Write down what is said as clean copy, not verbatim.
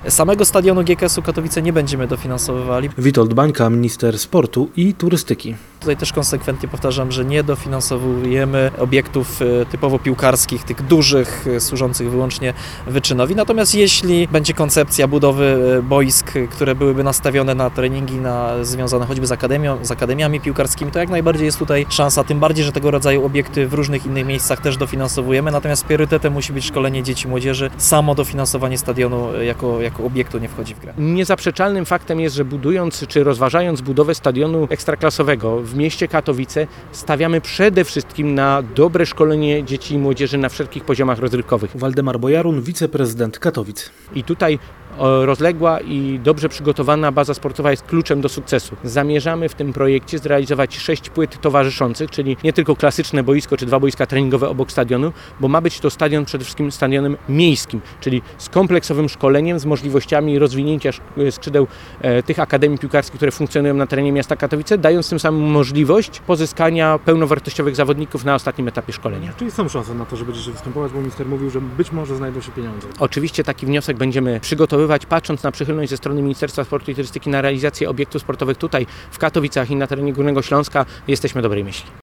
Samego stadionu GKS-u Katowice nie będziemy dofinansowywali. Witold Bańka, minister sportu i turystyki. Tutaj też konsekwentnie powtarzam, że nie dofinansowujemy obiektów typowo piłkarskich, tych dużych, służących wyłącznie wyczynowi. Natomiast jeśli będzie koncepcja budowy boisk, które byłyby nastawione na treningi związane choćby z akademiami piłkarskimi, to jak najbardziej jest tutaj szansa, tym bardziej, że tego rodzaju obiekty w różnych innych miejscach też dofinansowujemy. Natomiast priorytetem musi być szkolenie dzieci i młodzieży. Samo dofinansowanie stadionu jako obiektu nie wchodzi w grę. Niezaprzeczalnym faktem jest, że budując czy rozważając budowę stadionu ekstraklasowego w mieście Katowice, stawiamy przede wszystkim na dobre szkolenie dzieci i młodzieży na wszelkich poziomach rozrywkowych. Waldemar Bojarun, wiceprezydent Katowic. I tutaj rozległa i dobrze przygotowana baza sportowa jest kluczem do sukcesu. Zamierzamy w tym projekcie zrealizować 6 płyt towarzyszących, czyli nie tylko klasyczne boisko czy 2 boiska treningowe obok stadionu, bo ma być to stadion przede wszystkim stadionem miejskim, czyli z kompleksowym szkoleniem, z możliwościami rozwinięcia skrzydeł tych akademii piłkarskich, które funkcjonują na terenie miasta Katowice, dając tym samym możliwość pozyskania pełnowartościowych zawodników na ostatnim etapie szkolenia. Czyli są szanse na to, że będziecie występować, bo minister mówił, że być może znajdą się pieniądze. Oczywiście taki wniosek będziemy przygotowywać, patrząc na przychylność ze strony Ministerstwa Sportu i Turystyki na realizację obiektów sportowych tutaj w Katowicach i na terenie Górnego Śląska, jesteśmy dobrej myśli.